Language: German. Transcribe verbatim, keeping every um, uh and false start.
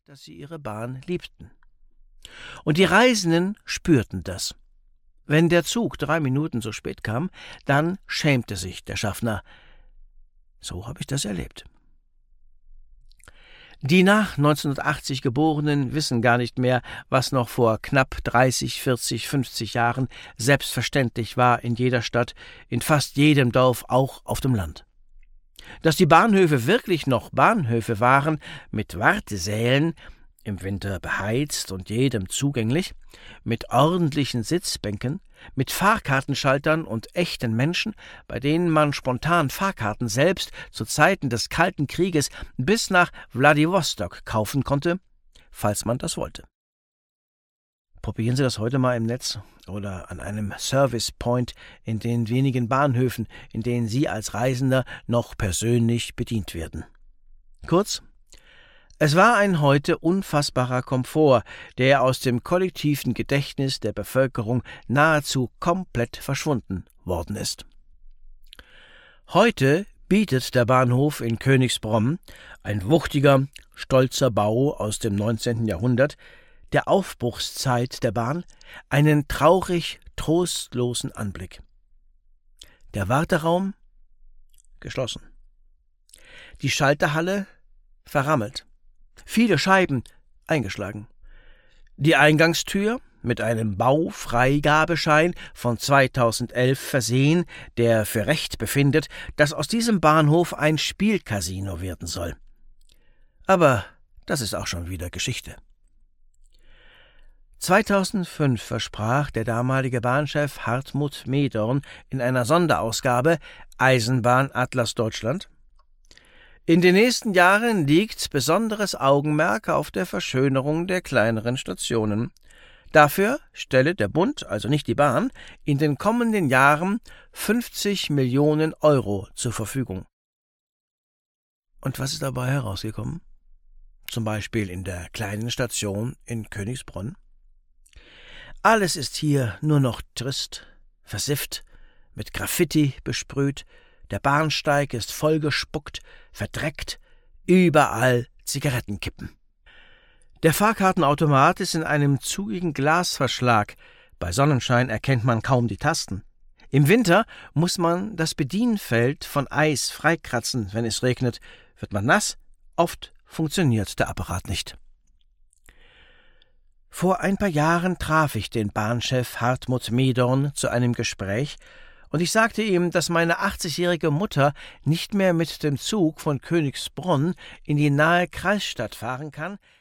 dass sie ihre Bahn liebten. Und die Reisenden spürten das. Wenn der Zug drei Minuten zu spät kam, dann schämte sich der Schaffner. So habe ich das erlebt. Die nach neunzehnhundertachtzig Geborenen wissen gar nicht mehr, was noch vor knapp dreißig, vierzig, fünfzig Jahren selbstverständlich war in jeder Stadt, in fast jedem Dorf, auch auf dem Land. Dass die Bahnhöfe wirklich noch Bahnhöfe waren, mit Wartesälen, im Winter beheizt und jedem zugänglich, mit ordentlichen Sitzbänken, mit Fahrkartenschaltern und echten Menschen, bei denen man spontan Fahrkarten selbst zu Zeiten des Kalten Krieges bis nach Wladiwostok kaufen konnte, falls man das wollte. Probieren Sie das heute mal im Netz oder an einem Service Point in den wenigen Bahnhöfen, in denen Sie als Reisender noch persönlich bedient werden. Kurz, es war ein heute unfassbarer Komfort, der aus dem kollektiven Gedächtnis der Bevölkerung nahezu komplett verschwunden worden ist. Heute bietet der Bahnhof in Königsbronn, ein wuchtiger, stolzer Bau aus dem neunzehnten Jahrhundert, der Aufbruchszeit der Bahn, einen traurig trostlosen Anblick. Der Warteraum geschlossen. Die Schalterhalle verrammelt. Viele Scheiben eingeschlagen. Die Eingangstür mit einem Baufreigabeschein von zweitausendelf versehen, der für recht befindet, dass aus diesem Bahnhof ein Spielcasino werden soll. Aber das ist auch schon wieder Geschichte. zweitausendfünf versprach der damalige Bahnchef Hartmut Medorn in einer Sonderausgabe Eisenbahnatlas Deutschland: In den nächsten Jahren liegt besonderes Augenmerk auf der Verschönerung der kleineren Stationen. Dafür stelle der Bund, also nicht die Bahn, in den kommenden Jahren fünfzig Millionen Euro zur Verfügung. Und was ist dabei herausgekommen? Zum Beispiel in der kleinen Station in Königsbronn. Alles ist hier nur noch trist, versifft, mit Graffiti besprüht, der Bahnsteig ist vollgespuckt, verdreckt, überall Zigarettenkippen. Der Fahrkartenautomat ist in einem zugigen Glasverschlag, bei Sonnenschein erkennt man kaum die Tasten. Im Winter muss man das Bedienfeld von Eis freikratzen, wenn es regnet. Wird man nass, oft funktioniert der Apparat nicht. Vor ein paar Jahren traf ich den Bahnchef Hartmut Medorn zu einem Gespräch, und ich sagte ihm, dass meine achtzigjährige Mutter nicht mehr mit dem Zug von Königsbronn in die nahe Kreisstadt fahren kann,